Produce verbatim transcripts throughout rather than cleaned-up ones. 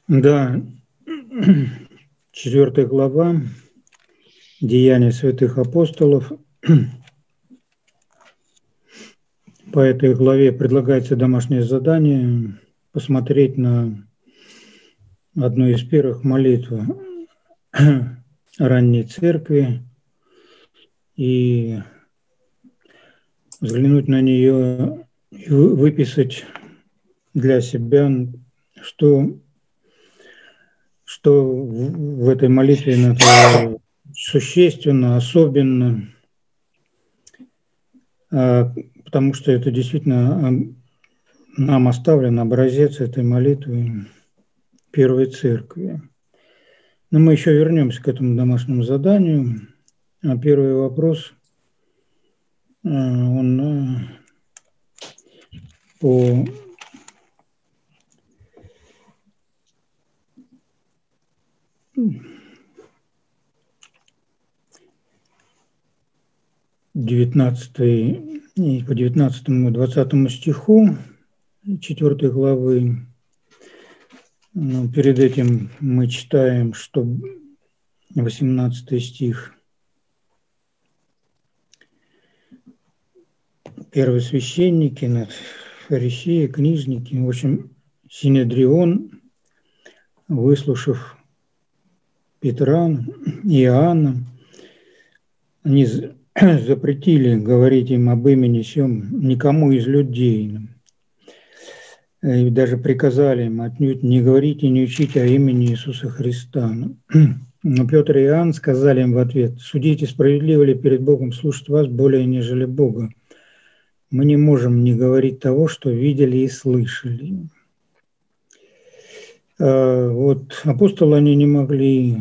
Да, четвертая глава, Деяния святых апостолов. По этой главе предлагается домашнее задание посмотреть на одну из первых молитв ранней церкви и взглянуть на нее и выписать для себя, что, что в этой молитве существенно, особенно, потому что это действительно нам оставлен образец этой молитвы Первой Церкви. Но мы еще вернемся к этому домашнему заданию. А первый вопрос, он по девятнадцатой, по девятнадцатому двадцатому стиху четвёртой главы. Но перед этим мы читаем, что восемнадцатый стих. Первосвященники, фарисеи, книжники, в общем, Синедрион, выслушав Петра и Иоанна, они запретили говорить им об имени сем никому из людей. И даже приказали им отнюдь не говорить и не учить о имени Иисуса Христа. Но Петр и Иоанн сказали им в ответ: «Судите, справедливо ли перед Богом слушать вас более, нежели Бога? Мы не можем не говорить того, что видели и слышали». Вот апостолы, они не могли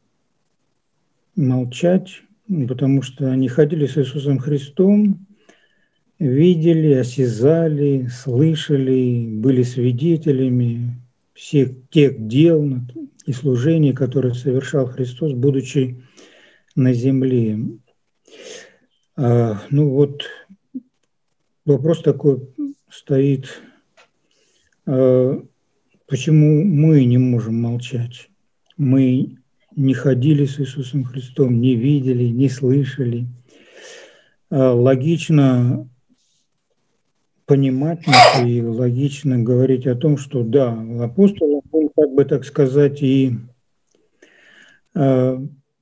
молчать, потому что они ходили с Иисусом Христом, видели, осязали, слышали, были свидетелями всех тех дел и служений, которые совершал Христос, будучи на земле. А, ну вот вопрос такой стоит, а, почему мы не можем молчать? Мы не ходили с Иисусом Христом, не видели, не слышали. А, логично понимать и логично говорить о том, что да, апостолы, как бы так сказать, и э,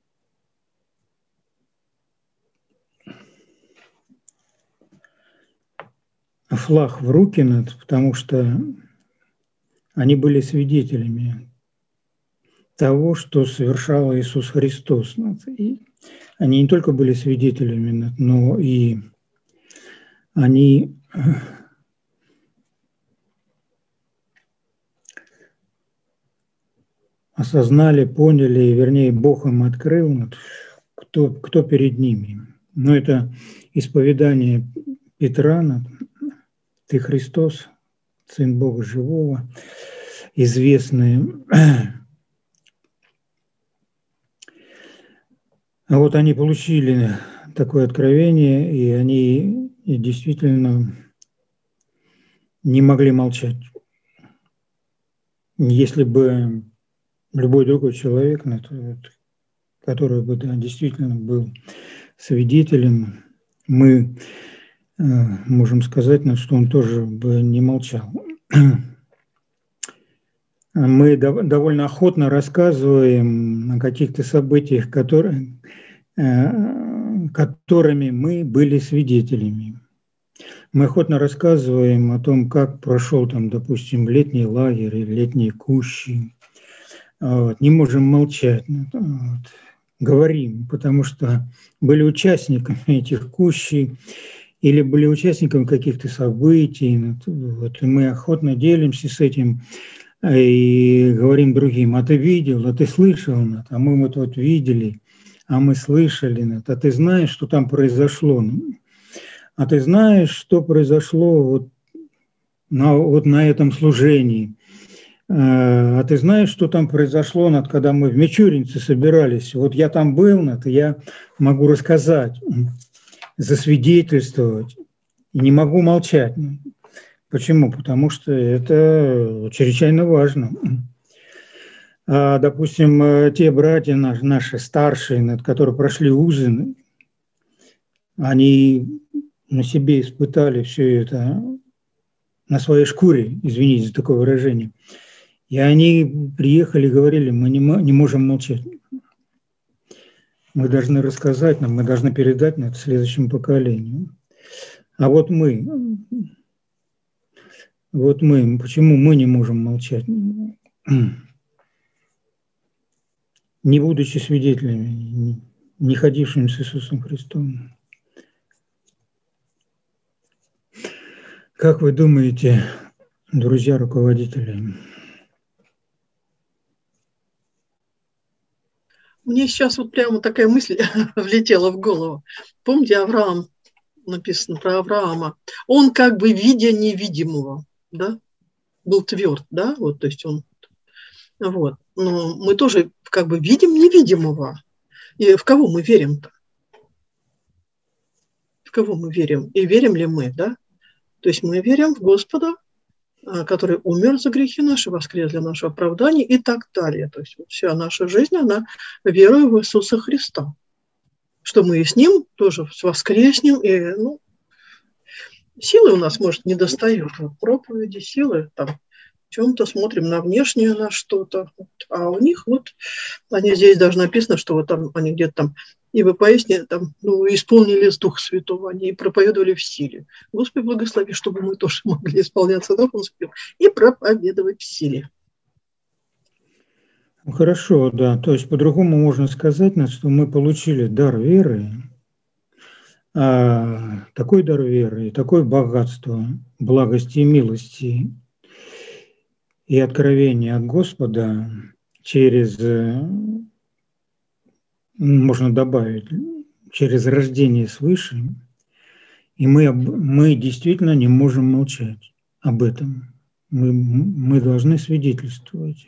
флаг в руки, потому что они были свидетелями того, что совершал Иисус Христос. И они не только были свидетелями, но и они осознали, поняли, вернее, Бог им открыл, кто, кто перед ними. Но это исповедание Петра: «Ты Христос, Сын Бога Живого», известное. А вот они получили такое откровение, и они и действительно не могли молчать. Если бы любой другой человек, который бы да, действительно был свидетелем, мы э, можем сказать, что он тоже бы не молчал. Мы довольно охотно рассказываем о каких-то событиях, которые, э, которыми мы были свидетелями. Мы охотно рассказываем о том, как прошел там, допустим, летний лагерь или летние кущи. Вот. Не можем молчать. Вот. Говорим, потому что были участниками этих кущей или были участниками каких-то событий. Вот. И мы охотно делимся с этим и говорим другим: а ты видел, а ты слышал, а мы вот, вот видели, а мы слышали, а ты знаешь, что там произошло, а ты знаешь, что произошло вот на, вот на этом служении. А ты знаешь, что там произошло, когда мы в Мичуринце собирались? Вот я там был, я могу рассказать, засвидетельствовать, и не могу молчать. Почему? Потому что это чрезвычайно важно. А, допустим, те братья наши, наши старшие, над которые прошли узы, они на себе испытали все это, на своей шкуре, извините за такое выражение. И они приехали и говорили, мы не, не можем молчать. Мы должны рассказать нам, мы должны передать на это следующему поколению. А вот мы, вот мы, почему мы не можем молчать? Не будучи свидетелями, не ходившими с Иисусом Христом. Как вы думаете, друзья руководители? Мне сейчас вот прямо такая мысль влетела в голову. Помните, Авраам, написано про Авраама, он как бы видя невидимого, да, был тверд, да, вот, то есть он, вот, но мы тоже как бы видим невидимого. И в кого мы верим-то? В кого мы верим? И верим ли мы, да? То есть мы верим в Господа, который умер за грехи наши, воскрес для нашего оправдания и так далее. То есть вся наша жизнь, она верует в Иисуса Христа. Что мы и с Ним тоже воскреснем. И, ну, силы у нас, может, не достают. Вот проповеди, силы, там, в чем-то смотрим на внешнее, на что-то. А у них вот, они здесь даже написано, что вот там, они где-то там, и вы поясни, там, ну, исполнили Дух Святого, они проповедовали в силе. Господи, благослови, чтобы мы тоже могли исполняться Духом Святым и проповедовать в силе. Хорошо, да. То есть по-другому можно сказать, что мы получили дар веры, а такой дар веры, и такое богатство благости и милости и откровения от Господа через, можно добавить, через рождение свыше, и мы, мы действительно не можем молчать об этом. Мы, мы должны свидетельствовать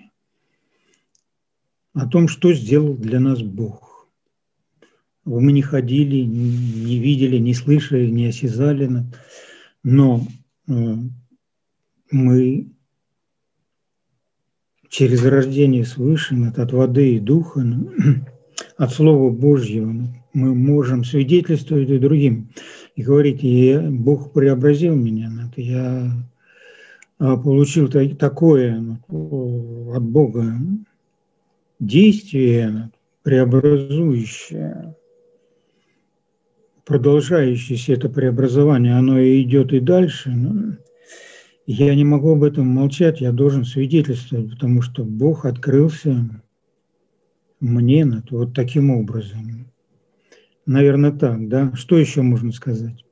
о том, что сделал для нас Бог. Мы не ходили, не видели, не слышали, не осязали, но мы через рождение свыше, от воды и духа, от Слова Божьего, мы можем свидетельствовать и другим. И говорить, Бог преобразил меня, я получил такое от Бога действие преобразующее, продолжающееся это преобразование, оно и идет и дальше. Но я не могу об этом молчать, я должен свидетельствовать, потому что Бог открылся мне вот таким образом. Наверное, так, да? Что еще можно сказать?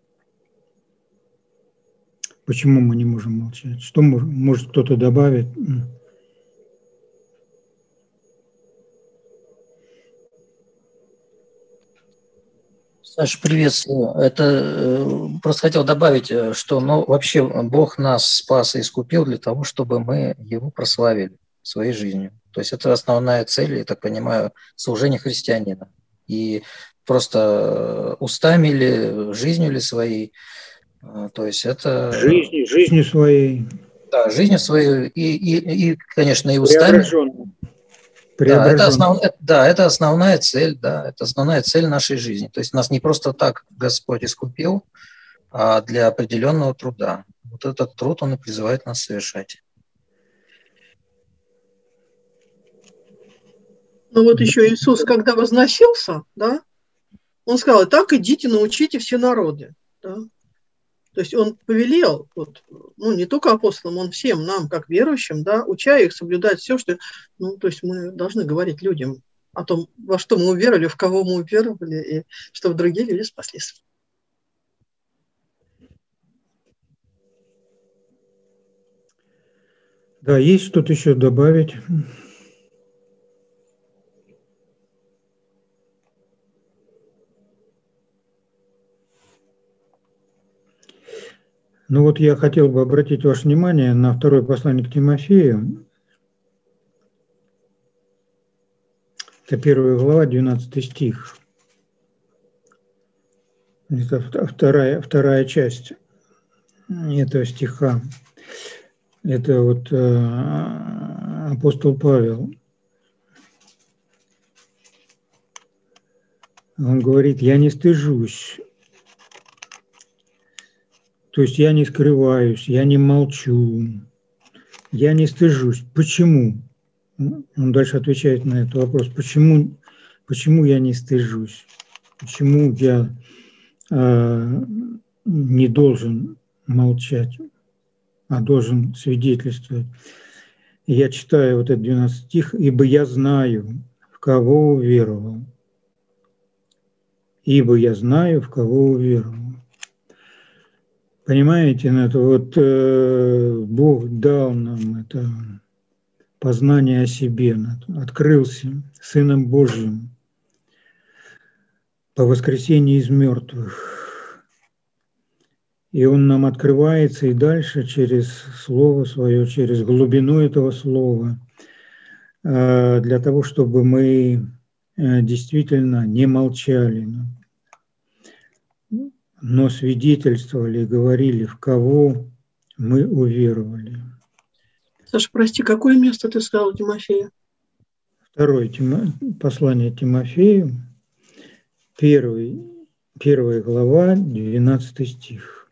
Почему мы не можем молчать? Что может кто-то добавить? Саша, приветствую. Это просто хотел добавить, что ну, вообще Бог нас спас и искупил для того, чтобы мы Его прославили своей жизнью. То есть это основная цель, я так понимаю, служения христианина. И просто устами ли, жизнью ли своей, то есть это… Жизнью, жизнью своей. Да, жизнью своей и, и, и конечно, и устами. Да это, основ... да, это основная цель, да, это основная цель нашей жизни. То есть нас не просто так Господь искупил, а для определенного труда. Вот этот труд Он и призывает нас совершать. Ну вот еще Иисус, когда возносился, да, Он сказал, так идите, научите все народы. Да? То есть Он повелел, вот, ну не только апостолам, Он всем нам, как верующим, да, уча их соблюдать все, что… Ну, то есть мы должны говорить людям о том, во что мы уверовали, в кого мы уверовали, и чтобы другие люди спаслись. Да, есть что-то еще добавить? Ну вот я хотел бы обратить ваше внимание на второе послание к Тимофею. Это первая глава, двенадцатый стих. Это вторая, вторая часть этого стиха. Это вот э, апостол Павел Он говорит, я не стыжусь. То есть я не скрываюсь, я не молчу, я не стыжусь. Почему? Он дальше отвечает на этот вопрос. Почему, почему я не стыжусь? Почему я э, не должен молчать, а должен свидетельствовать? И я читаю вот этот двенадцатый стих. «Ибо я знаю, в кого уверовал». «Ибо я знаю, в кого уверовал». Понимаете, это вот э, Бог дал нам это познание о себе, открылся Сыном Божьим по воскресении из мертвых. И Он нам открывается и дальше через Слово Свое, через глубину этого Слова, э, для того, чтобы мы э, действительно не молчали, но свидетельствовали, говорили, в кого мы уверовали. Саша, прости, какое место ты сказал, Тимофея? Второе Тимо... послание Тимофею, первый, первая глава, двенадцатый стих.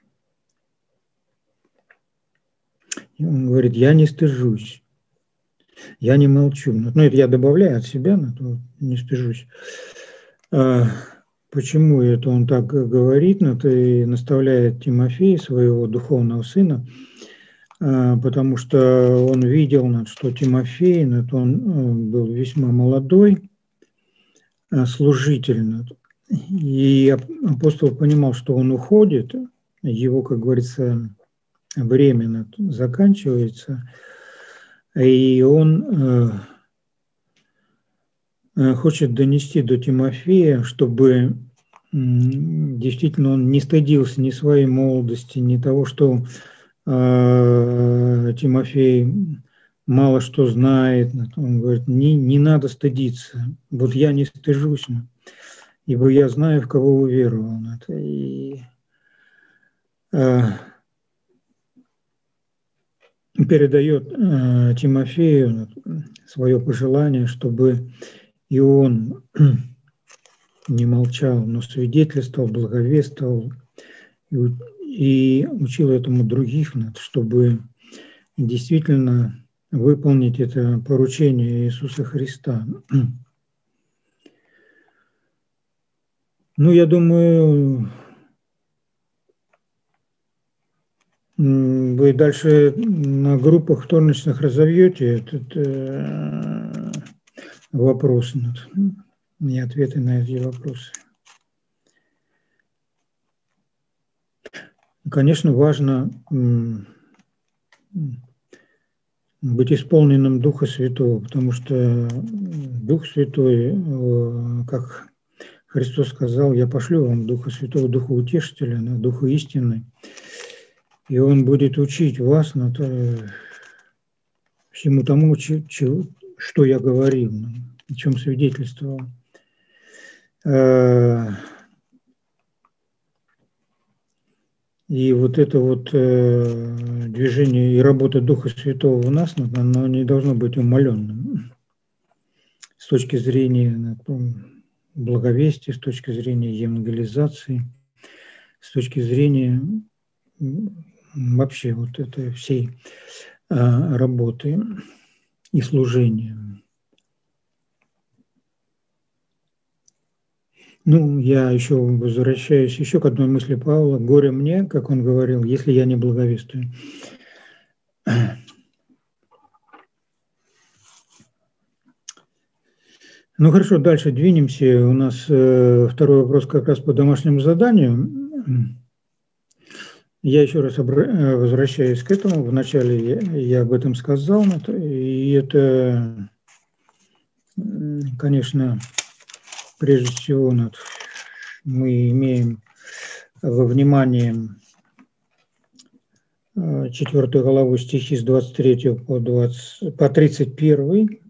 И он говорит, я не стыжусь, я не молчу. Ну, это я добавляю от себя, но то не стыжусь. А почему это он так говорит? Ну, это и наставляет Тимофея, своего духовного сына, потому что он видел, что Тимофей, он был весьма молодой служитель, и апостол понимал, что он уходит, его, как говорится, время заканчивается, и он хочет донести до Тимофея, чтобы действительно он не стыдился ни своей молодости, ни того, что Тимофей мало что знает. Он говорит, не, не надо стыдиться. Вот я не стыжусь, ибо я знаю, в кого уверовал. И передает Тимофею свое пожелание, чтобы и он не молчал, но свидетельствовал, благовествовал и учил этому других, чтобы действительно выполнить это поручение Иисуса Христа. Ну, я думаю, вы дальше на группах вторничных разовьете этот э, вопрос, и ответы на эти вопросы. Конечно, важно быть исполненным Духа Святого, потому что Дух Святой, как Христос сказал, я пошлю вам Духа Святого, Духа Утешителя, Духа истины, и Он будет учить вас всему тому, что я говорил, о чем свидетельствовал. И вот это вот э, движение и работа Духа Святого в нас, оно не должно быть умаленным с точки зрения благовестия, с точки зрения евангелизации, с точки зрения вообще вот этой всей э, работы и служения. Ну, я еще возвращаюсь еще к одной мысли Павла. Горе мне, как он говорил, если я не благовествую. Ну, хорошо, дальше двинемся. У нас э, второй вопрос как раз по домашнему заданию. Я еще раз обра- возвращаюсь к этому. Вначале я, я об этом сказал. И это, конечно, прежде всего, мы имеем во внимании четвёртую главу стихи с двадцать третьего по, двадцать, по тридцать первый.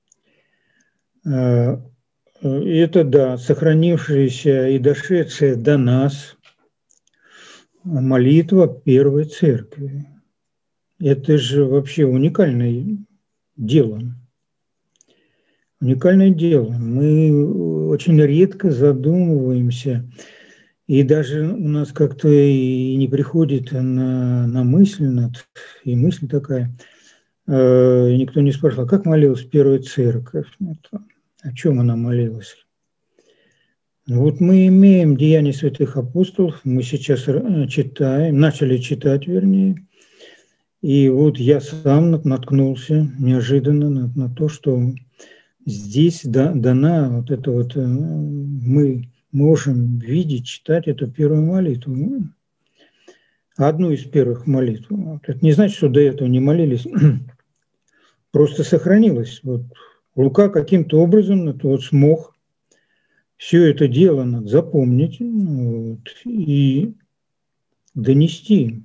Это, да, сохранившаяся и дошедшая до нас молитва Первой Церкви. Это же вообще уникальное дело. Уникальное дело. Мы очень редко задумываемся, и даже у нас как-то и не приходит на, на мысль, над, и мысль такая, э, и никто не спрашивал, как молилась первая церковь, о чем она молилась. Вот мы имеем Деяния святых апостолов, мы сейчас читаем, начали читать, вернее, и вот я сам наткнулся неожиданно на, на то, что здесь да, дана вот это вот, мы можем видеть, читать эту первую молитву, одну из первых молитв. Это не значит, что до этого не молились, просто сохранилось. Вот Лука каким-то образом это вот смог все это дело надо запомнить вот, и донести.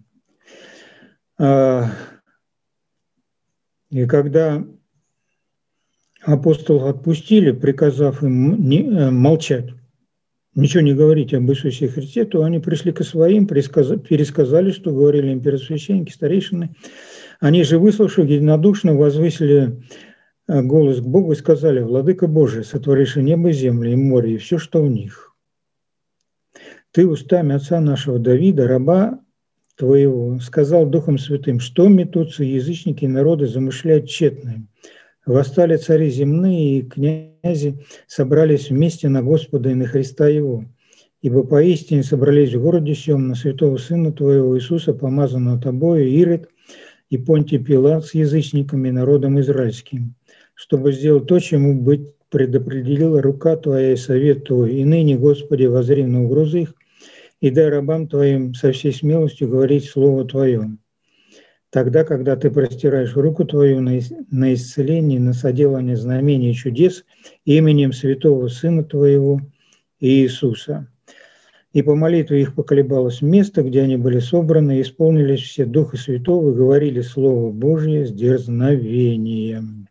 И когда апостолов отпустили, приказав им не, молчать, ничего не говорить об Иисусе Христе, то они пришли к своим, пересказали, что говорили им первосвященники, старейшины. Они же, выслушав, единодушно возвысили голос к Богу и сказали: «Владыка Божий, сотворивший небо и землю, и море, и все, что в них. Ты устами отца нашего Давида, раба твоего, сказал Духом Святым, что метутся язычники и народы, замышляют тщетное. Восстали цари земные и князи, собрались вместе на Господа и на Христа Его. Ибо поистине собрались в городе сем на святого Сына Твоего Иисуса, помазанного Тобою, Ирод и Понтий Пилат с язычниками и народом израильским, чтобы сделать то, чему быть предопределила рука Твоя и совет Твой. И ныне, Господи, воззри на угрозы их, и дай рабам Твоим со всей смелостью говорить Слово Твое. Тогда, когда Ты простираешь руку Твою на исцеление, на соделание знамений и чудес именем святого Сына Твоего Иисуса». И по молитве их поколебалось место, где они были собраны, и исполнились все Духа Святого и говорили Слово Божье с дерзновением.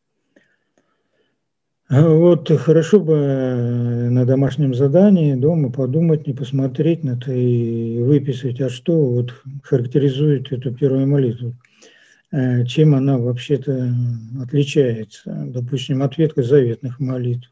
Вот хорошо бы на домашнем задании дома подумать, не посмотреть на это и выписать, а что вот характеризует эту первую молитву, чем она вообще-то отличается, допустим, от ветхозаветных молитв.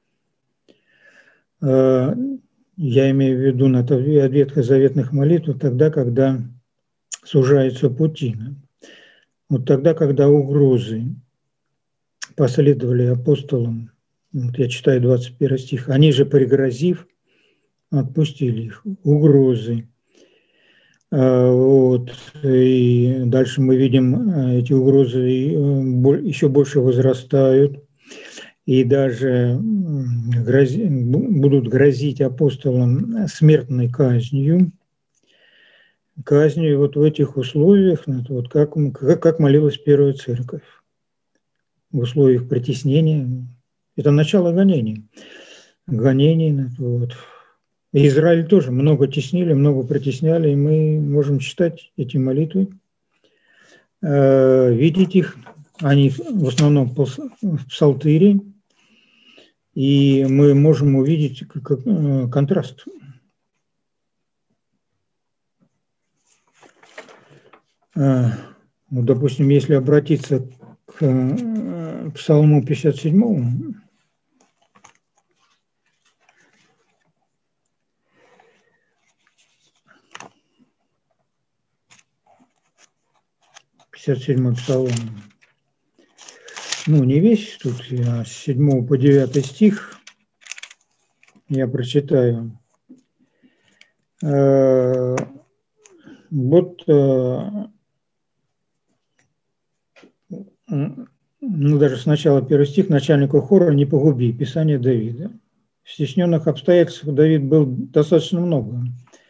Я имею в виду от ветхозаветных молитв тогда, когда сужаются пути. Вот тогда, когда угрозы последовали апостолам, вот я читаю двадцать первый стих, они же, пригрозив, отпустили их, угрозы. Вот. И дальше мы видим, эти угрозы еще больше возрастают, и даже грози, будут грозить апостолам смертной казнью. Казнью вот в этих условиях, вот как, как молилась первая церковь. В условиях притеснения. Это начало гонений. Гонений. Вот. И Израиль тоже много теснили, много притесняли, и мы можем читать эти молитвы, видеть их. Они в основном в псалтыре, и мы можем увидеть контраст. Ну, допустим, если обратиться к Псалму пятьдесят седьмому, пятьдесят седьмой Псалом, ну, не весь тут, а с седьмого по девятый стих я прочитаю. Вот, ну, даже сначала первый стих, начальнику хора не погуби, Писание Давида. В стесненных обстоятельствах Давид был достаточно много.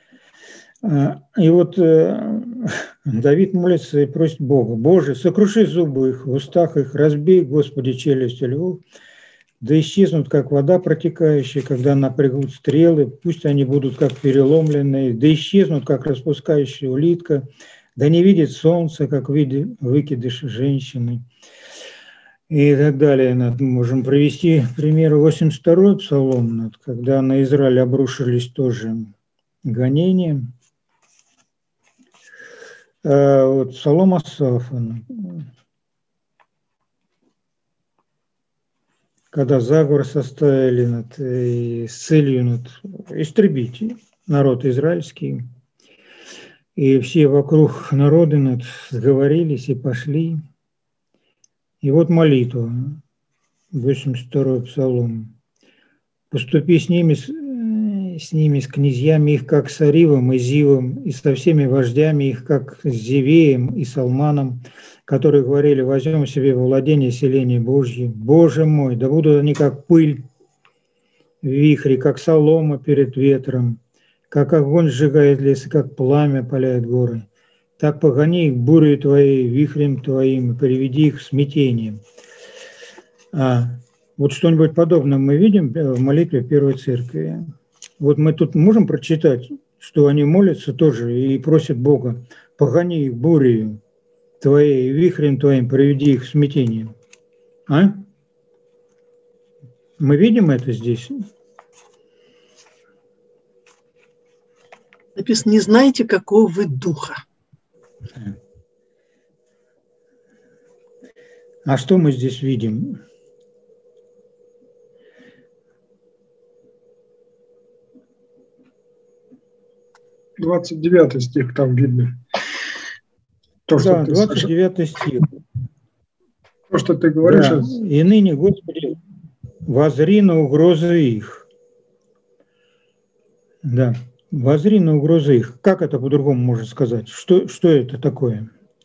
И вот Давид молится и просит Бога: Боже, сокруши зубы их, в устах их, разбей, Господи, челюсть львов, да исчезнут, как вода протекающая, когда напрягут стрелы, пусть они будут как переломленные, да исчезнут, как распускающая улитка, да не видит солнце, как выкидыш женщины. И так далее. Мы можем привести пример восемьдесят второй Псалом, когда на Израиль обрушились тоже гонения. Вот Псалом Асафа. когда заговор составили над, и с целью над, истребить народ израильский. И все вокруг народа над, сговорились и пошли. И вот молитва, восемьдесят второй псалом. «Поступи с ними, с, с ними, с князьями их, как с Аривом и Зивом, и со всеми вождями их, как с Зевеем и Салманом, которые говорили, возьмем себе во владение селение Божье. Боже мой, да будут они как пыль в вихре, как солома перед ветром, как огонь сжигает лес, и как пламя паляет горы. Так погони их бурей твоей, вихрем твоим, и приведи их в смятение». А, вот что-нибудь подобное мы видим в молитве Первой Церкви. Вот мы тут можем прочитать, что они молятся тоже и просят Бога, погони их бурею твоей, вихрем твоим, приведи их в смятение. А? Мы видим это здесь? Написано, не знаете, какого вы духа. А что мы здесь видим? двадцать девятый стих там видно. То, да, двадцать девятый стих. То, что ты говоришь. Да. «И ныне, Господи, воззри на угрозы их». Да, воззри на угрозы их. Как это по-другому можно сказать? Что, что это такое?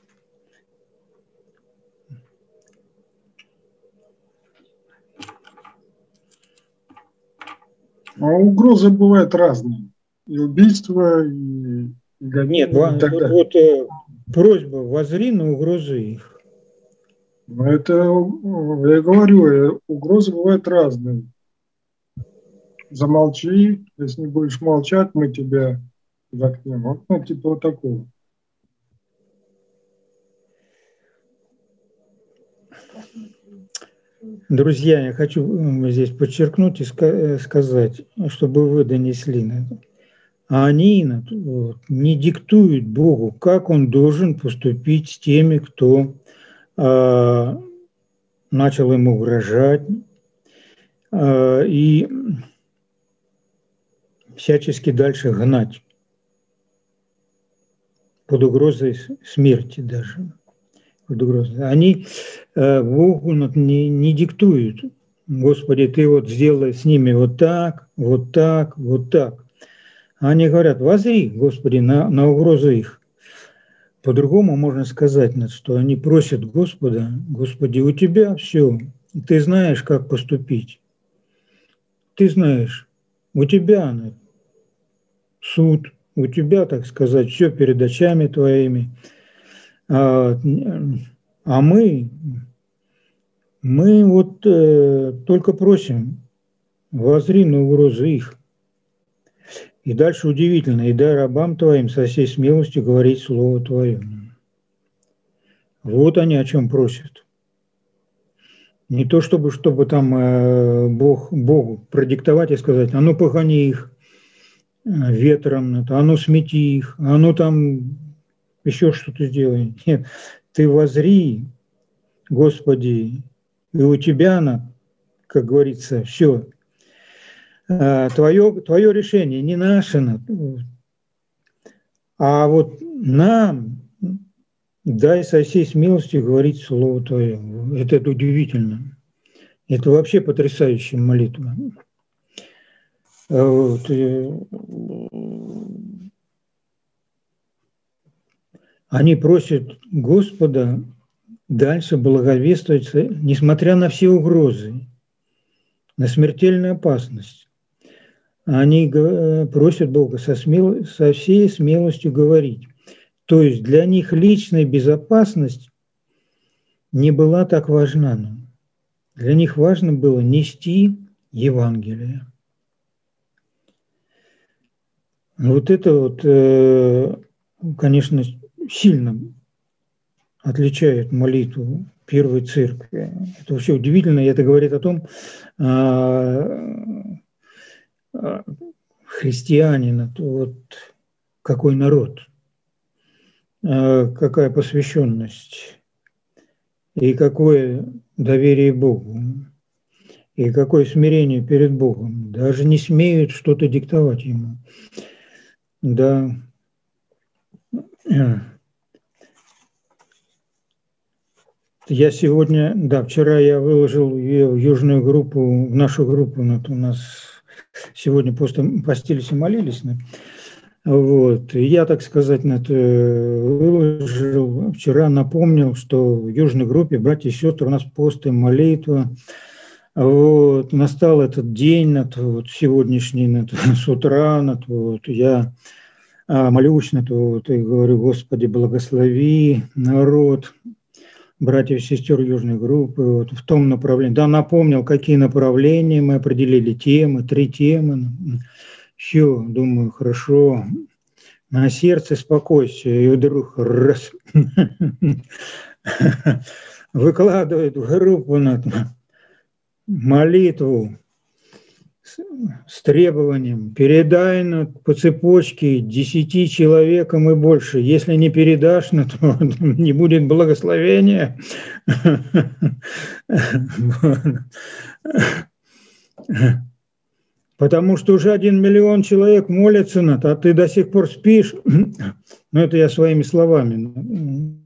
А угрозы бывают разные. И убийства, и гонения. Нет, и так далее. Вот э, просьба, воззри на угрозы их. Ну, это, я говорю, угрозы бывают разные. Замолчи, если не будешь молчать, мы тебя заткнем. Вот, ну, типа вот такого. Друзья, я хочу здесь подчеркнуть и сказать, чтобы вы донесли. А они вот, не диктуют Богу, как он должен поступить с теми, кто э, начал ему угрожать э, и всячески дальше гнать под угрозой смерти даже. Под угрозой. Они э, Богу не, не диктуют. Господи, ты вот сделай с ними вот так, вот так, вот так. Они говорят, воззри, Господи, на, на угрозу их. По-другому можно сказать, что они просят Господа, Господи, у Тебя все, Ты знаешь, как поступить. Ты знаешь, у Тебя суд, у Тебя, так сказать, все перед очами Твоими. А, а мы, мы вот э, только просим, воззри на угрозу их. И дальше удивительно, и дай рабам твоим со всей смелостью говорить слово твое. Вот они о чем просят. Не то чтобы, чтобы там э, Бог, Богу продиктовать и сказать, а ну погони их ветром, а ну смети их, а ну там еще что-то сделай. Нет, ты воззри, Господи, и у тебя она, как говорится, все. Твое, твое решение, не наше, а вот нам дай со всей смелостью говорить слово Твое. Это, это удивительно. Это вообще потрясающая молитва. Вот. Они просят Господа дальше благовествовать, несмотря на все угрозы, на смертельную опасность. Они просят Бога со, смел... со всей смелостью говорить. То есть для них личная безопасность не была так важна. Для них важно было нести Евангелие. Вот это вот, конечно, сильно отличает молитву Первой Церкви. Это вообще удивительно, и это говорит о том, христианин, вот какой народ, какая посвященность и какое доверие Богу. и какое смирение перед Богом. Даже не смеют что-то диктовать ему. Да. Я сегодня, да, вчера я выложил ее в южную группу, в нашу группу, вот у нас сегодня просто постились и молились. Вот. И я, так сказать, выложил, вчера напомнил, что в южной группе, братья и сестры, у нас пост и молитва. Вот. Настал этот день, вот, сегодняшний, с утра, вот, я молюсь, вот, и говорю: Господи, благослови народ, братьев и сестер южной группы, вот, в том направлении. Да, напомнил, какие направления мы определили, темы, три темы. Все, думаю, хорошо. На сердце спокойствие, и вдруг раз выкладывает в группу молитву с, с требованием: передай на, по цепочке десяти человекам и больше. Если не передашь, на, то не будет благословения. Потому что уже один миллион человек молятся на то, а ты до сих пор спишь. Ну, это я своими словами.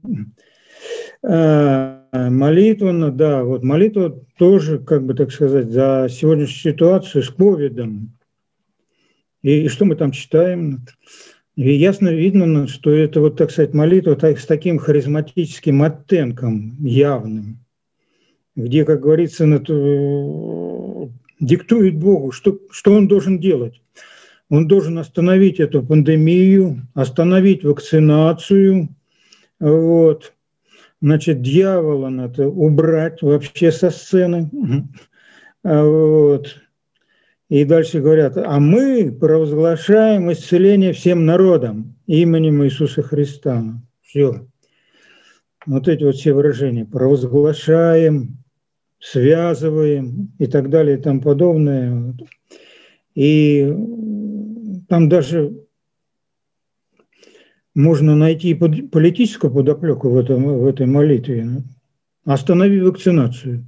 Молитва, да, вот молитва тоже, как бы так сказать, за сегодняшнюю ситуацию с ковидом. И, и что мы там читаем? И ясно видно, что это, вот, так сказать, молитва так, с таким харизматическим оттенком явным, где, как говорится, диктует Богу, что, что он должен делать. Он должен остановить эту пандемию, остановить вакцинацию, вот. Значит, дьявола надо убрать вообще со сцены. Вот. И дальше говорят: а мы провозглашаем исцеление всем народам именем Иисуса Христа. Все. Вот эти вот все выражения. Провозглашаем, связываем и так далее и тому подобное. И там даже можно найти политическую подоплеку в, этом, в этой молитве. Останови вакцинацию.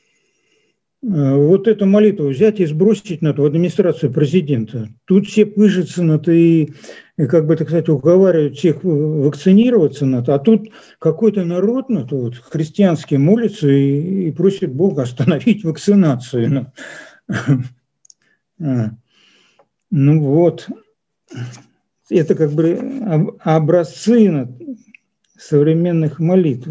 Вот эту молитву взять и сбросить на в администрацию президента. Тут все пыжатся на то и, и, как бы так сказать, уговаривают всех вакцинироваться на то, а тут какой-то народ на то, вот, христианский молится и, и просит Бога остановить вакцинацию. Ну вот, это как бы образцы современных молитв.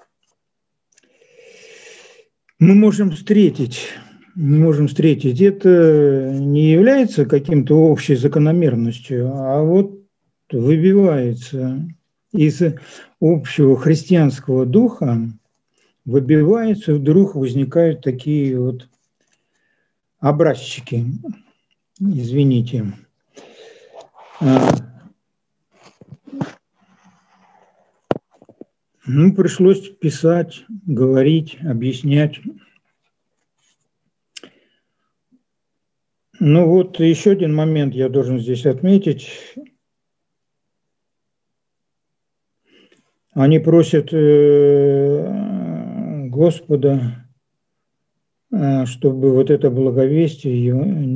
Мы можем встретить, мы можем встретить, это не является каким-то общей закономерностью, а вот выбивается из общего христианского духа, выбивается, вдруг возникают такие вот образчики, извините. Ну, пришлось писать, говорить, объяснять. Ну вот еще один момент я должен здесь отметить. Они просят Господа, чтобы вот это благовестие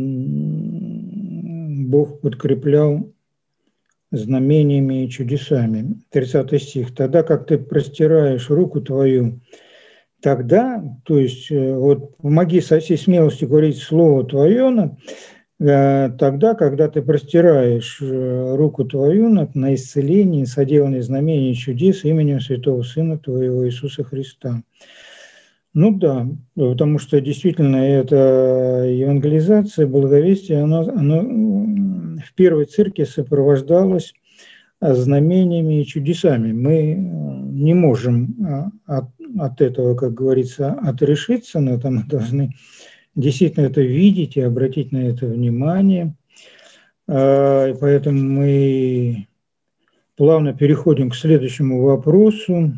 Бог подкреплял знамениями и чудесами. тридцатый стих. Тогда, как ты простираешь руку твою, тогда, то есть, вот помоги со всей смелостью говорить слово твое, тогда, когда ты простираешь руку твою на исцеление, соделанные знамения и чудес именем Святого Сына твоего Иисуса Христа. Ну да, потому что действительно эта евангелизация, благовестие, оно, оно в первой церкви сопровождалось знамениями и чудесами. Мы не можем от, от этого, как говорится, отрешиться, но там мы должны действительно это видеть и обратить на это внимание. И поэтому мы плавно переходим к следующему вопросу.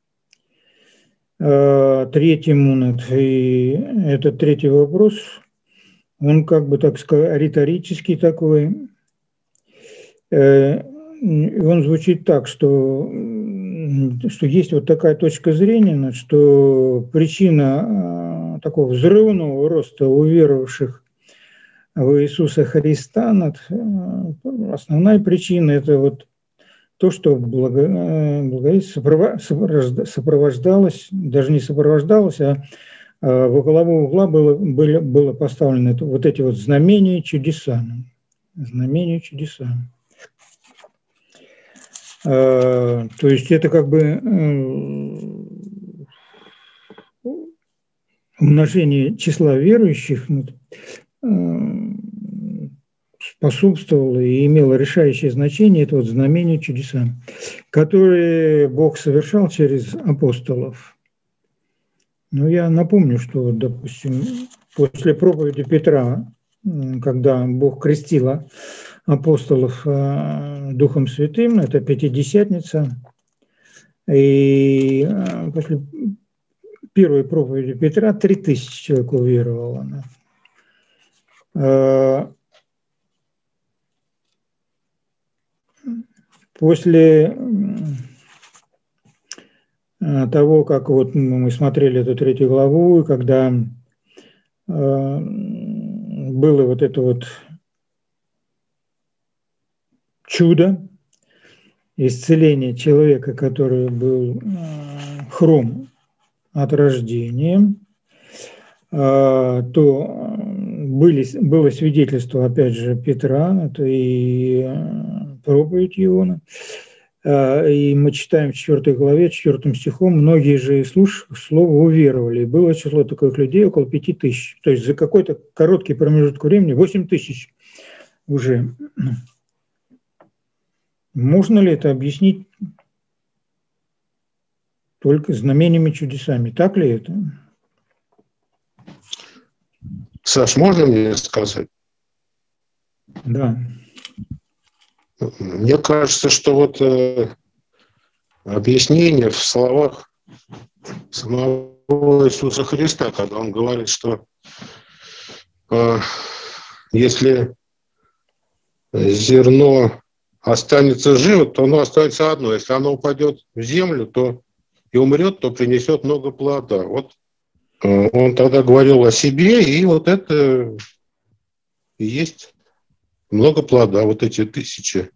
Третьему, и этот третий вопрос, он как бы, так сказать, риторический такой. Он звучит так, что, что есть вот такая точка зрения, что причина такого взрывного роста уверовавших в Иисуса Христа, основная причина – это вот то, что благовестие сопровождалось, даже не сопровождалось, а во главу угла было, было, было поставлено это, вот эти вот знамения, чудеса. Знамения, чудеса. То есть это как бы умножение числа верующих способствовало и имело решающее значение, это вот знамения, чудеса, которые Бог совершал через апостолов. Ну, я напомню, что, допустим, после проповеди Петра, когда Бог крестил апостолов Духом Святым, это Пятидесятница, и после первой проповеди Петра три тысячи человек уверовало. После того, как вот мы смотрели эту третью главу, и когда было вот это вот чудо, исцеление человека, который был хром от рождения, то были, было свидетельство, опять же, Петра, это и проповедь Иоанна. И мы читаем в четвёртой главе, четвёртым стихом, многие же, слушав слово, уверовали. И было число таких людей около пяти тысяч. То есть за какой-то короткий промежуток времени восемь тысяч уже. Можно ли это объяснить только знамениями, чудесами? Так ли это? Саш, можно мне сказать? Да. Мне кажется, что вот э, объяснение в словах самого Иисуса Христа, когда он говорит, что э, если зерно останется живо, то оно останется одно. Если оно упадет в землю, то и умрет, то принесет много плода. Вот э, он тогда говорил о себе, и вот это и есть много плода, вот эти тысячи.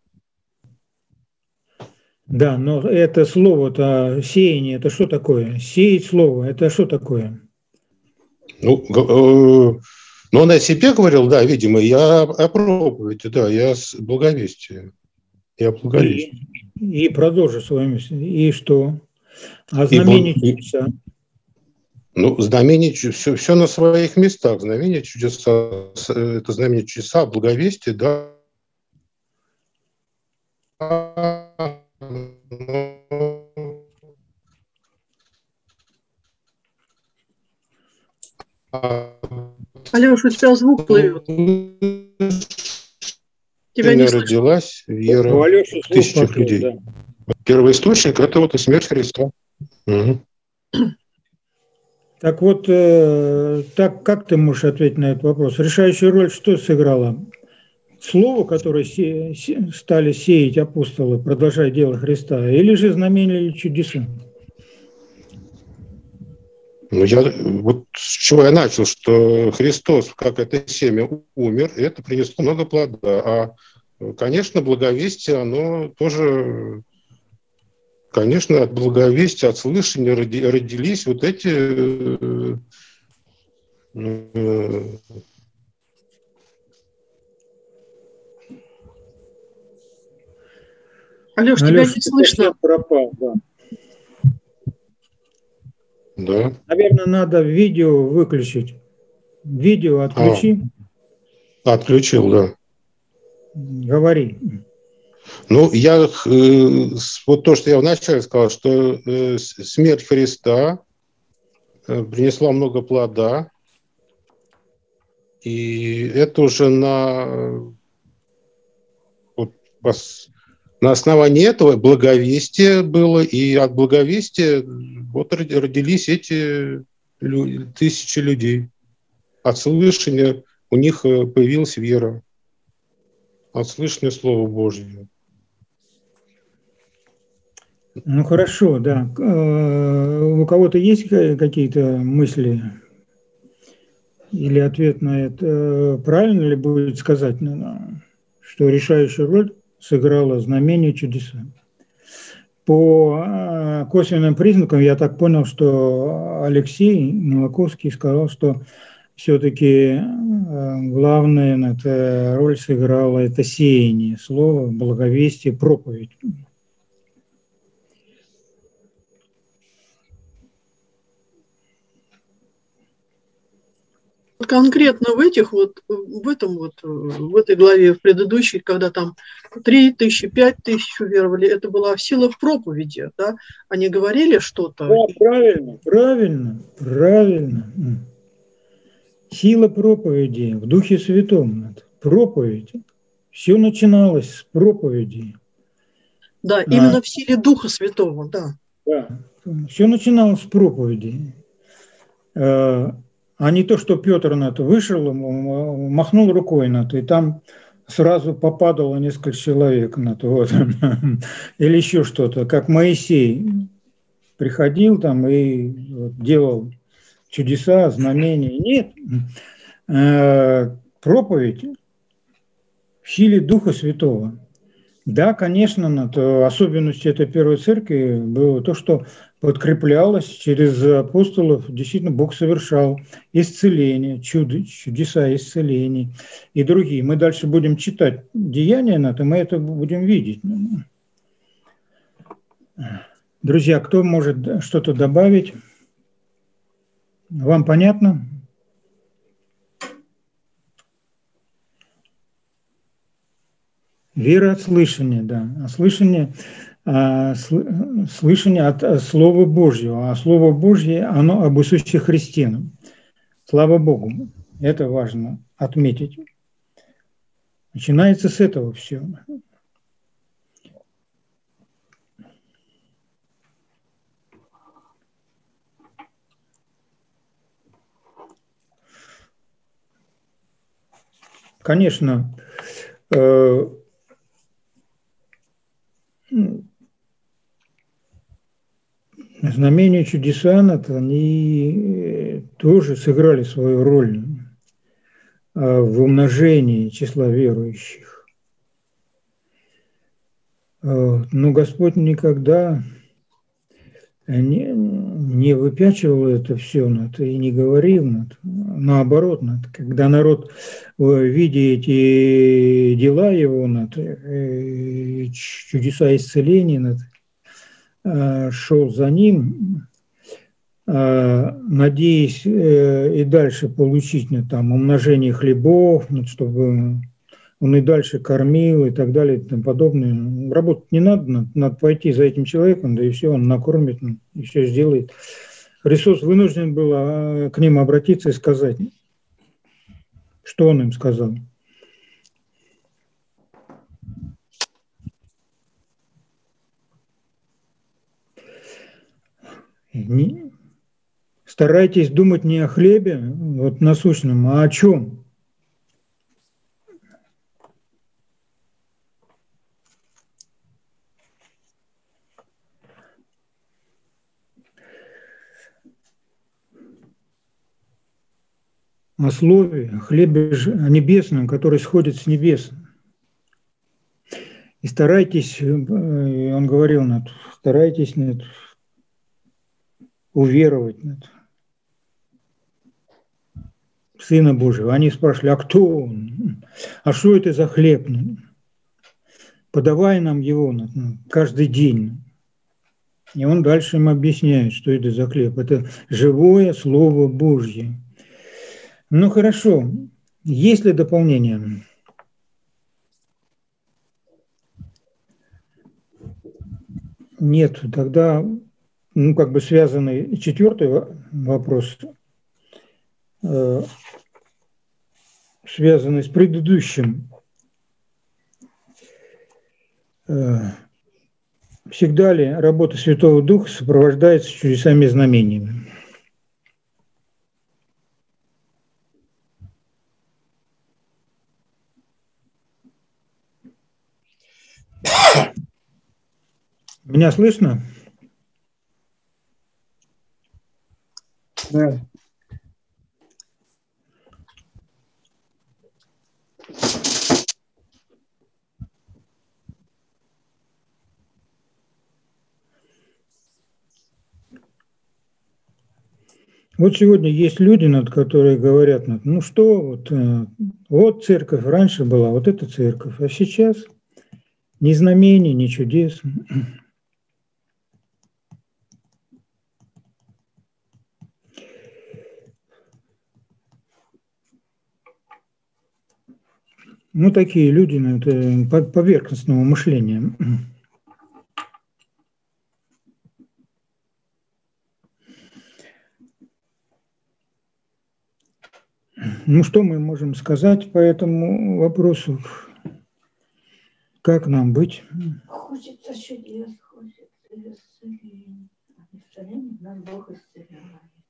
Да, но это слово-то, сеяние, это что такое? Сеять слово, это что такое? Ну, э, ну, он о себе говорил, да, видимо, я о проповеди, да, я с благовестия. Я благовестие. И, и продолжу свою мысль. И что? А знамения, и, чудеса? Ну, знамения, все, все на своих местах. Знамения, чудеса, это знамения, чудеса, благовестие, да. Алеша, у тебя звук плывет. Тебя не родилась вера в тысячах людей. Да. Первый источник – это вот и смерть Христа. Угу. Так вот, э, так как ты можешь ответить на этот вопрос? Решающую роль что сыграло? Слово, которое се, се, стали сеять апостолы, продолжая дело Христа, или же знамения или чудеса? Ну, я, вот с чего я начал, что Христос, как это семя, умер, и это принесло много плода. А, конечно, благовестие, оно тоже, конечно, от благовестия, от слышания роди, родились вот эти... Э, Алеш, тебя не слышно. Пропал, да. Да. Наверное, надо видео выключить. Видео отключи. А, отключил, да. Говори. Ну, я э, вот то, что я вначале сказал, что э, смерть Христа э, принесла много плода, и это уже на, вот, на основании этого благовестие было, и от благовестия вот родились эти люди, тысячи людей. От слышания у них появилась вера. От слышания Слова Божьего. Ну, хорошо, да. У кого-то есть какие-то мысли или ответ на это, правильно ли будет сказать, что решающую роль сыграло знамение чудеса? По косвенным признакам я так понял, что Алексей Милоковский сказал, что все-таки главная это роль сыграла это сеяние слова, благовестие, проповедь. Конкретно в этих вот, в этом вот, в этой главе, в предыдущей, когда там три тысячи, пять тысяч уверовали, это была сила в проповеди, да? Они говорили что-то. Да, правильно, правильно, правильно. Сила проповеди в Духе Святом. Проповедь. Все начиналось с проповеди. Да, именно а, в силе Духа Святого, да. Да, все начиналось с проповеди. А не то, что Петр на это вышел, махнул рукой на это, и там сразу попадало несколько человек на то, вот, или еще что-то, как Моисей приходил там и вот, делал чудеса, знамения. Нет, проповедь в силе Духа Святого. Да, конечно, особенностью этой первой церкви было то, что подкреплялось через апостолов, действительно Бог совершал исцеление, чудо, чудеса исцелений и другие. Мы дальше будем читать деяния на это, мы это будем видеть. Друзья, кто может что-то добавить? Вам понятно? Вера от слышания, да. А слышание, а, слышание от Слова Божьего. А Слово Божье, оно об Иисусе Христе. Слава Богу. Это важно отметить. Начинается с этого все. Конечно, э- знамения, чудеса, они тоже сыграли свою роль в умножении числа верующих. Но Господь никогда не, не выпячивал это все и не говорил. Наоборот, когда народ, видя эти дела его, чудеса исцеления, шел за ним, надеясь и дальше получить там, умножение хлебов, чтобы он и дальше кормил и так далее и тому подобное. Работать не надо, надо, надо пойти за этим человеком, да и все, он накормит и все сделает. Христос вынужден был к ним обратиться и сказать, что он им сказал. Не, старайтесь думать не о хлебе, вот насущном, а о чем? О слове, о хлебе небесном, который сходит с небес. И старайтесь, он говорил, старайтесь уверовать в Сына Божьего. Они спрашивали, а кто он? А что это за хлеб? Подавай нам его каждый день. И он дальше им объясняет, что это за хлеб. Это живое Слово Божье. Ну хорошо, есть ли дополнение? Нет, тогда, ну, как бы связанный четвертый вопрос, э, связанный с предыдущим. Э, всегда ли работа Святого Духа сопровождается чудесами и знамениями? Меня слышно? Да. Вот сегодня есть люди, над которые говорят, ну что, вот, вот церковь раньше была, вот эта церковь, а сейчас ни знамений, ни чудес. Ну, такие люди, ну, это поверхностного мышления. Ну, что мы можем сказать по этому вопросу? Как нам быть? Хочется чудес, хочется исцеления. Исцеление нас Бог исцеляет.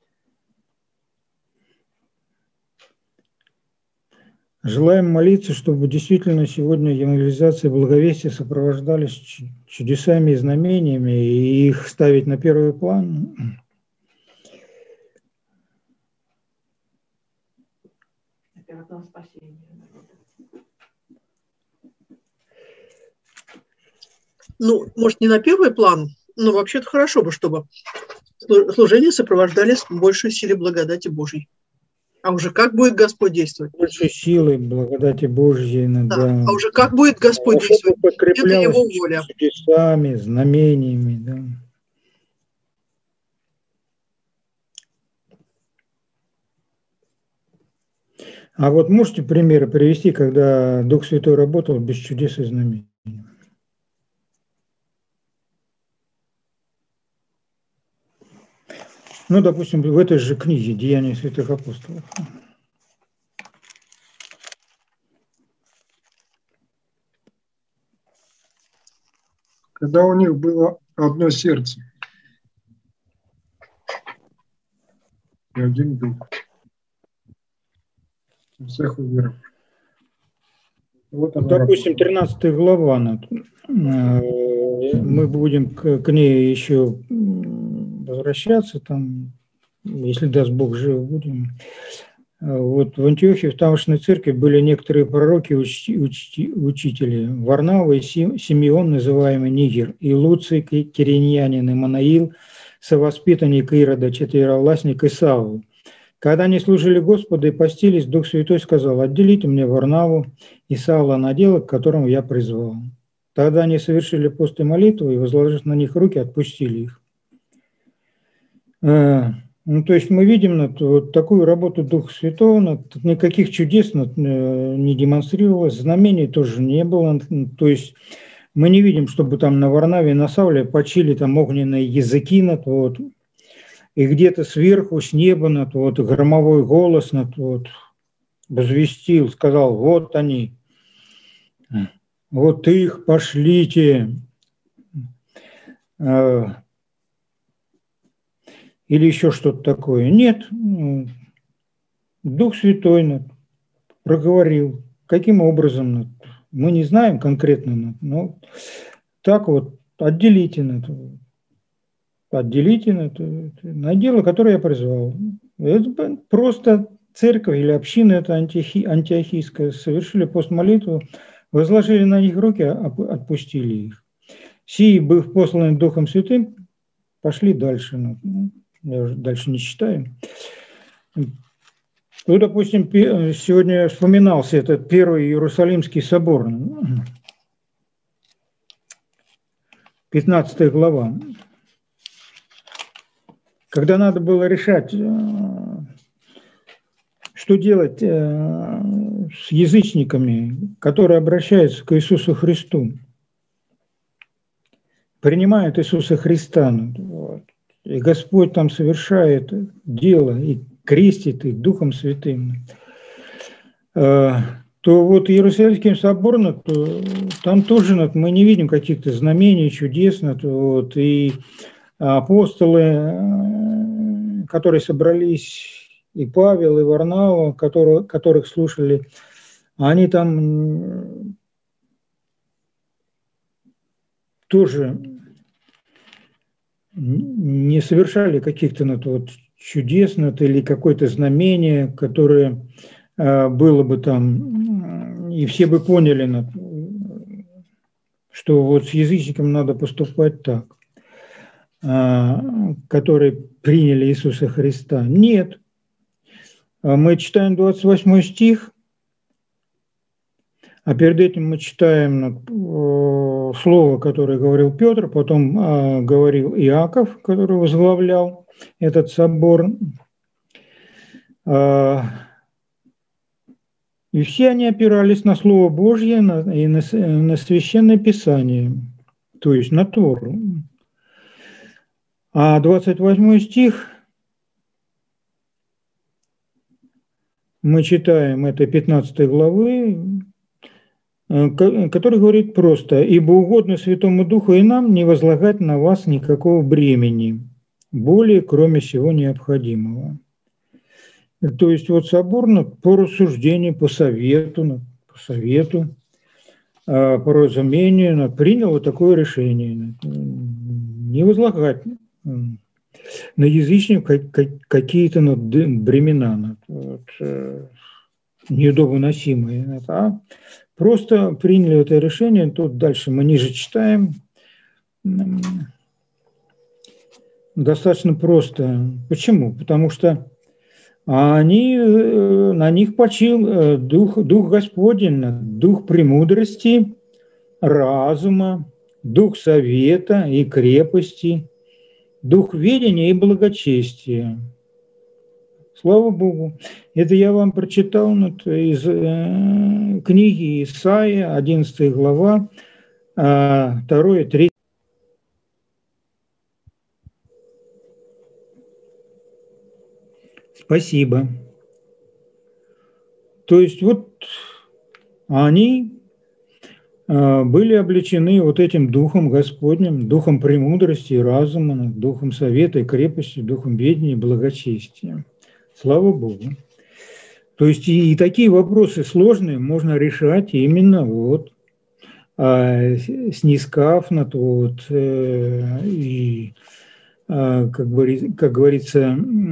Желаем молиться, чтобы действительно сегодня евангелизация и благовестие сопровождались чудесами и знамениями, и их ставить на первый план. Ну, может, не на первый план, но вообще-то хорошо бы, чтобы служения сопровождались большей силой благодати Божьей. А уже как будет Господь действовать? Большей силой благодати Божьей. Да. Да. А уже как будет Господь а действовать? Это Его воля. Чудесами, знамениями. Да. А вот можете примеры привести, когда Дух Святой работал без чудес и знамений? Ну, допустим, в этой же книге «Деяния святых апостолов». Когда у них было одно сердце и один дух. У всех уверовавших. Вот допустим, тринадцатая глава. Мы будем к, к ней еще возвращаться, там, если даст Бог жив, будем. Вот в Антиохии, в тамошней церкви были некоторые пророки, учти, учти, учители. Варнава и Симеон, называемый Нигер, и Луций, кириньянин, и Манаил, совоспитанник Ирода, четверовластник и Савл. Когда они служили Господу и постились, Дух Святой сказал: «Отделите мне Варнаву и Савла на дело, к которому я призвал». Тогда они совершили пост и молитву, и, возложив на них руки, отпустили их. Ну, то есть мы видим вот такую работу Духа Святого, никаких чудес не демонстрировалось, знамений тоже не было. То есть мы не видим, чтобы там на Варнаве и на Савле почили там огненные языки, вот, и где-то сверху, с неба, вот, громовой голос вот, возвестил, сказал: вот они, вот их пошлите. Или еще что-то такое. Нет, Дух Святой проговорил. Каким образом? Мы не знаем конкретно, но так вот, отделите, отделите на дело, которое я призвал. Это просто церковь или община, это антиохи, антиохийская, совершили постмолитву, возложили на них руки, отпустили их. Сии, быв посланы Духом Святым, пошли дальше. Я уже дальше не читаю. Ну, допустим, сегодня вспоминался этот первый Иерусалимский собор, пятнадцатая глава. Когда надо было решать, что делать с язычниками, которые обращаются к Иисусу Христу, принимают Иисуса Христа, вот, и Господь там совершает дело и крестит их Духом Святым, то вот Иерусалимским собором, то там тоже мы не видим каких-то знамений, чудес, вот, и апостолы, которые собрались, и Павел, и Варнава, которые, которых слушали, они там тоже не совершали каких-то вот чудес или какое-то знамение, которое было бы там, и все бы поняли, что вот с язычником надо поступать так. которые приняли Иисуса Христа? Нет. Мы читаем двадцать восьмой стих, а перед этим мы читаем слово, которое говорил Петр, потом говорил Иаков, который возглавлял этот собор. И все они опирались на Слово Божье и на, на Священное Писание, то есть на Тору. А двадцать восьмой стих мы читаем, это пятнадцатой главы, который говорит просто: «Ибо угодно Святому Духу и нам не возлагать на вас никакого бремени, более кроме всего необходимого». То есть вот собор по рассуждению, по совету, по совету, по разумению принял вот такое решение: не возлагать на язычников какие-то бремена, вот, неудобоносимые, а просто приняли это решение. Тут дальше мы ниже читаем. Достаточно просто. Почему? Потому что они, на них почил дух, дух Господень, дух премудрости, разума, дух совета и крепости, дух ведения и благочестия. Слава Богу. Это я вам прочитал из книги Исаия, одиннадцатая глава, второе, третье. Спасибо. То есть вот они были облечены вот этим Духом Господним, Духом премудрости и разума, Духом совета и крепости, Духом ведения и благочестия. Слава Богу. То есть и, и такие вопросы сложные можно решать именно вот а, снискав на то вот э, и, а, как, говори, как говорится,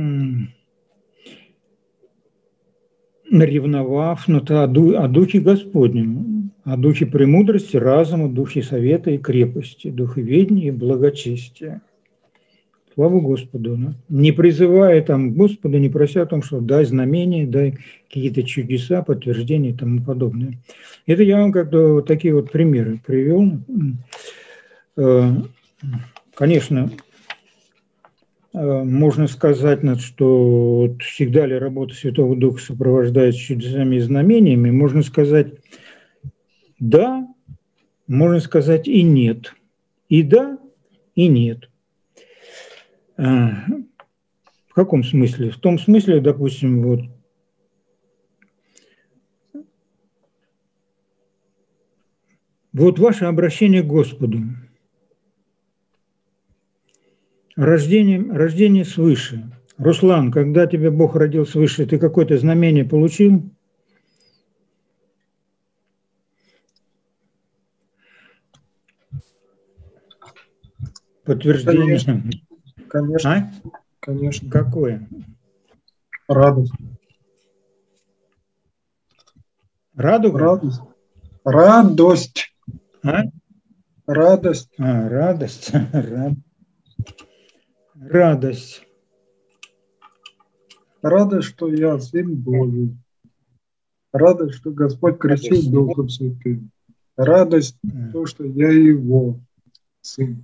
наревновав на то о, ду, о Духе Господнем, о Духе премудрости, разума, Духе совета и крепости, Духе ведения и благочестия. Слава Господу. Да? Не призывая там Господа, не прося о том, что дай знамения, дай какие-то чудеса, подтверждения и тому подобное. Это я вам как-то вот такие вот примеры привел. Конечно, можно сказать, что всегда ли работа Святого Духа сопровождается чудесами и знамениями. Можно сказать да, можно сказать и нет. И да, и нет. В каком смысле? В том смысле, допустим, вот вот ваше обращение к Господу, рождение, рождение свыше. Руслан, когда тебя Бог родил свыше, ты какое-то знамение получил? Подтверждение? Конечно. Конечно. А? Конечно. Какое? Радость. Радуга? Радость. Радость. А? Радость. А, радость. Радость. Радость, что я сын Божий. Радость, что Господь крестил Духом Святым. Радость, то, что я его сын.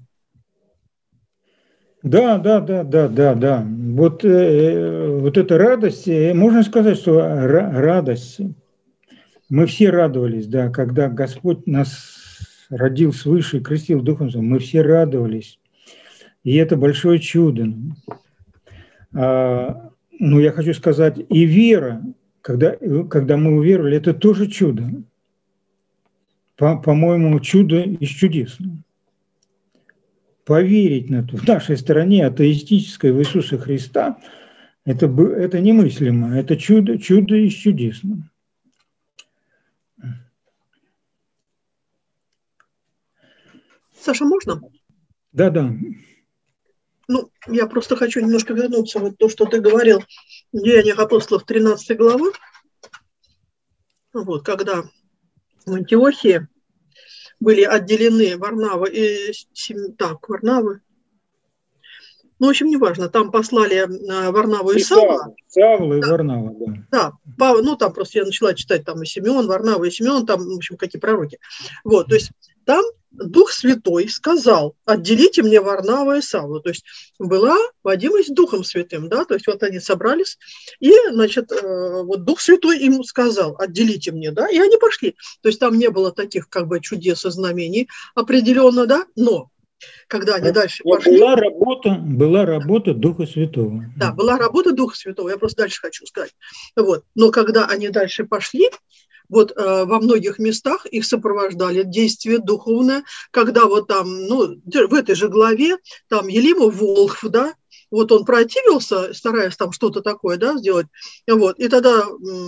Да, да, да, да, да, да. Вот, э, вот эта радость, можно сказать, что радость. Мы все радовались, да, когда Господь нас родил свыше и крестил Духом Святым. Мы все радовались. И это большое чудо. А, ну, я хочу сказать, и вера, когда, когда мы уверовали, это тоже чудо. По, по-моему, чудо из чудес. Поверить на то, в нашей стране атеистической в Иисуса Христа, это, это немыслимо. Это чудо, чудо из чудес. Саша, можно? Да, да. Ну, я просто хочу немножко вернуться вот то, что ты говорил в Деяниях апостолов тринадцатой главы. Вот, когда в Антиохии были отделены Варнава и так, Варнавы, Ну, в общем, неважно, там послали Варнаву и, и Савла. Савла и да. Варнава, да. Да, ну, там просто я начала читать, там и Симеон, Варнава и Симеон, там, в общем, какие пророки. Вот, то есть там Дух Святой сказал: отделите мне Варнава и Савла. То есть была водимость Духом Святым, да, то есть вот они собрались, и, значит, вот Дух Святой им сказал: отделите мне, да, и они пошли. То есть там не было таких, как бы, чудес и знамений определенно, да, но когда они дальше но пошли... Была работа, была работа Духа Святого. Да, была работа Духа Святого, я просто дальше хочу сказать. Вот. Но когда они дальше пошли, вот э, во многих местах их сопровождали действия духовное, когда вот там, ну, в этой же главе, там Елима Волхв, да, вот он противился, стараясь там что-то такое, да, сделать, вот, и тогда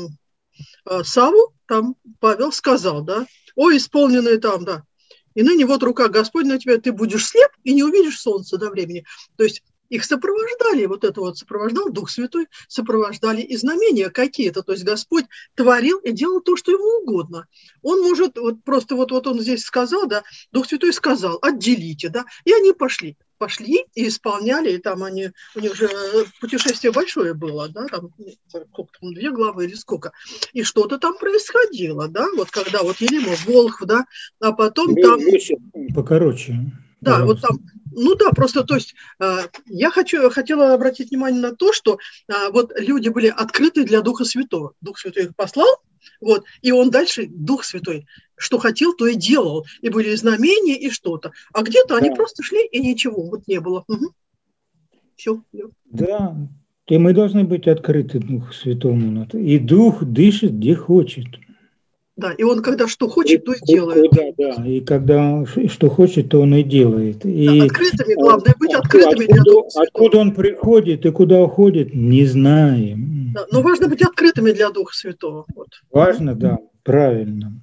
э, Саву, там Павел сказал, да, о, исполненные там, да, и ныне вот рука Господня на тебя, ты будешь слеп и не увидишь солнца до времени. То есть их сопровождали, вот это вот сопровождал Дух Святой, сопровождали и знамения какие-то. То есть Господь творил и делал то, что ему угодно. Он может, вот просто вот, вот он здесь сказал, да, Дух Святой сказал: отделите, да, и они пошли. Пошли и исполняли, и там они, у них же путешествие большое было, да, там, сколько там, две главы или сколько, и что-то там происходило, да, вот когда вот Елима Волхв, да, а потом там... Покороче. Да, пожалуйста. вот там, ну да, просто, то есть я хочу, хотела обратить внимание на то, что вот люди были открыты для Духа Святого. Дух Святой их послал, вот, и он дальше, Дух Святой, что хотел, то и делал. И были знамения, и что-то. А где-то они да. просто шли, и ничего вот не было. Угу. Все. Да, и мы должны быть открыты Духу Святому. И Дух дышит, где хочет. Да, и он когда что хочет, то и делает. Да, да, и когда что хочет, то он и делает. И да, открытыми, главное быть открытыми откуда, для Духа Святого. Откуда он приходит и куда уходит, не знаем. Да, но важно быть открытыми для Духа Святого. Вот. Важно, да, правильно.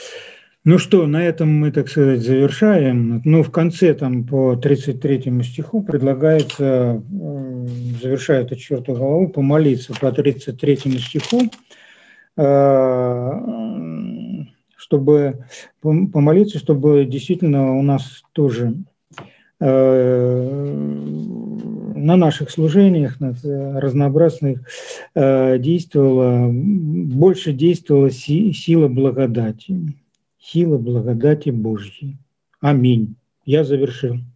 Ну что, на этом мы, так сказать, завершаем. Ну, в конце, там, по тридцать третьему стиху предлагается, завершая эту четвертую главу, помолиться по тридцать третьему стиху, чтобы помолиться, чтобы действительно у нас тоже на наших служениях, на разнообразных действовала, больше действовала сила благодати. Сила благодати Божьей. Аминь. Я завершил.